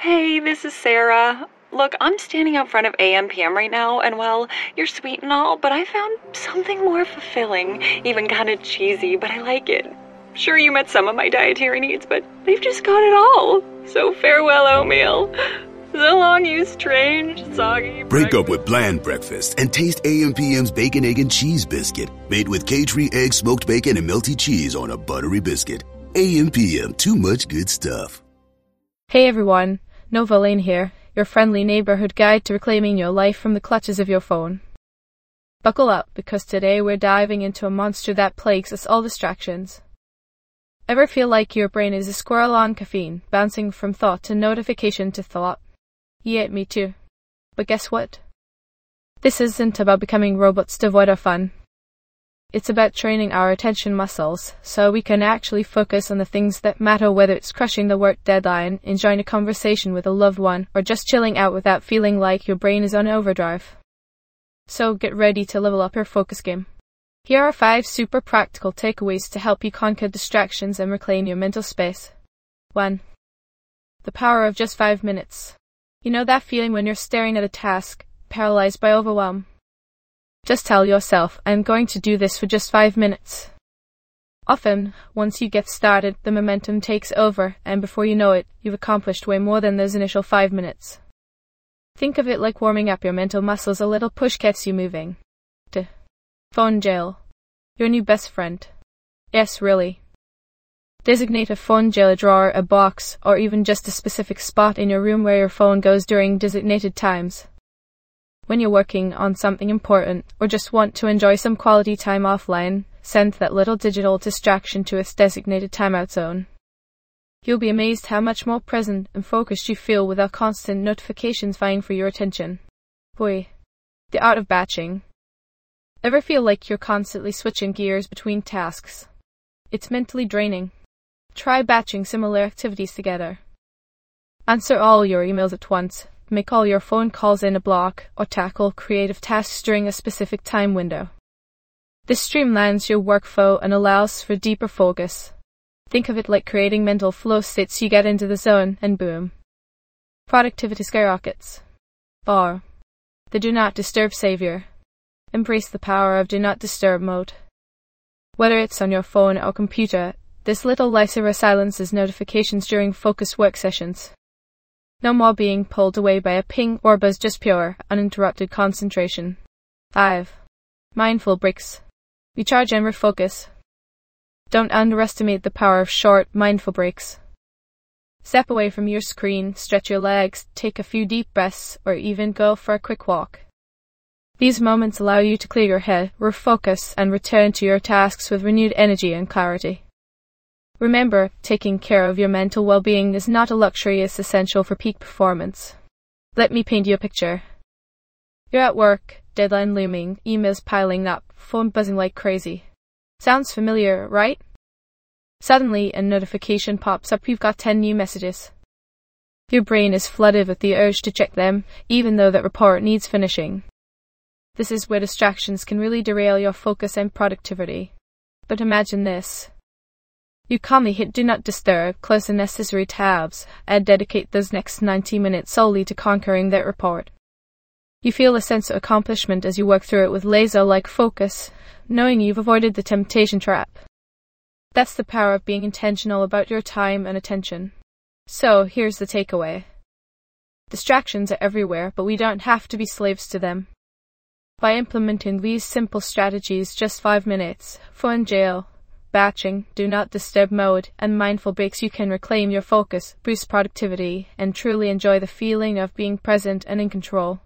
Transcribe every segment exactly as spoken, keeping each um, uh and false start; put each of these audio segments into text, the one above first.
Hey, this is Sarah. Look, I'm standing out front of A M P M right now, and well, you're sweet and all, but I found something more fulfilling, even kind of cheesy, but I like it. Sure, you met some of my dietary needs, but they've just got it all. So farewell, oatmeal. So long, you strange, soggy... Break up with bland breakfast and taste A M P M's Bacon, Egg, and Cheese Biscuit, made with K-Tree egg, smoked bacon, and melty cheese on a buttery biscuit. A M P M, too much good stuff. Hey everyone, Nova Lane here, your friendly neighborhood guide to reclaiming your life from the clutches of your phone. Buckle up, because today we're diving into a monster that plagues us all distractions. Ever feel like your brain is a squirrel on caffeine, bouncing from thought to notification to thought? Yeah, me too. But guess what? This isn't about becoming robots devoid of fun. It's about training our attention muscles so we can actually focus on the things that matter, whether it's crushing the work deadline, enjoying a conversation with a loved one, or just chilling out without feeling like your brain is on overdrive. So get ready to level up your focus game. Here are five super practical takeaways to help you conquer distractions and reclaim your mental space. one. The power of just five minutes. You know that feeling when you're staring at a task, paralyzed by overwhelm? Just tell yourself, I'm going to do this for just five minutes. Often, once you get started, the momentum takes over, and before you know it, you've accomplished way more than those initial five minutes. Think of it like warming up your mental muscles. A little push gets you moving. two. Phone jail. Your new best friend. Yes, really. Designate a phone jail drawer, a box, or even just a specific spot in your room where your phone goes during designated times. When you're working on something important, or just want to enjoy some quality time offline, send that little digital distraction to its designated timeout zone. You'll be amazed how much more present and focused you feel without constant notifications vying for your attention. Boy, the art of batching. Ever feel like you're constantly switching gears between tasks? It's mentally draining. Try batching similar activities together. Answer all your emails at once, make all your phone calls in a block, or tackle creative tasks during a specific time window. This streamlines your workflow and allows for deeper focus. Think of it like creating mental flow states. You get into the zone, and boom, productivity skyrockets. four. The Do Not Disturb Savior. Embrace the power of Do Not Disturb mode. Whether it's on your phone or computer, this little lifesaver silences notifications during focused work sessions. No more being pulled away by a ping or buzz, just pure, uninterrupted concentration. five. Mindful breaks. Recharge and refocus. Don't underestimate the power of short, mindful breaks. Step away from your screen, stretch your legs, take a few deep breaths, or even go for a quick walk. These moments allow you to clear your head, refocus, and return to your tasks with renewed energy and clarity. Remember, taking care of your mental well-being is not a luxury, it's essential for peak performance. Let me paint you a picture. You're at work, deadline looming, emails piling up, phone buzzing like crazy. Sounds familiar, right? Suddenly, a notification pops up. You've got ten new messages. Your brain is flooded with the urge to check them, even though that report needs finishing. This is where distractions can really derail your focus and productivity. But imagine this. You calmly hit Do Not Disturb, close the necessary tabs, and dedicate those next ninety minutes solely to conquering that report. You feel a sense of accomplishment as you work through it with laser-like focus, knowing you've avoided the temptation trap. That's the power of being intentional about your time and attention. So, here's the takeaway. Distractions are everywhere, but we don't have to be slaves to them. By implementing these simple strategies, just five minutes, phone jail, batching, Do Not Disturb mode, and mindful breaks, you can reclaim your focus, boost productivity, and truly enjoy the feeling of being present and in control.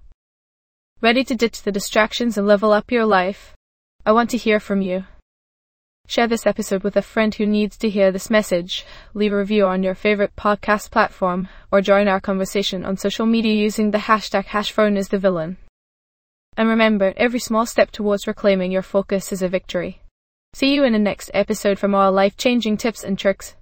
Ready to ditch the distractions and level up your life? I want to hear from you. Share this episode with a friend who needs to hear this message, leave a review on your favorite podcast platform, or join our conversation on social media using the hashtag HashPhoneIsTheVillain. And remember, every small step towards reclaiming your focus is a victory. See you in the next episode for more life-changing tips and tricks.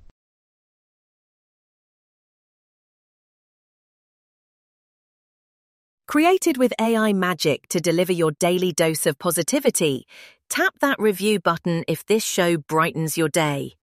Created with A I magic to deliver your daily dose of positivity, tap that review button if this show brightens your day.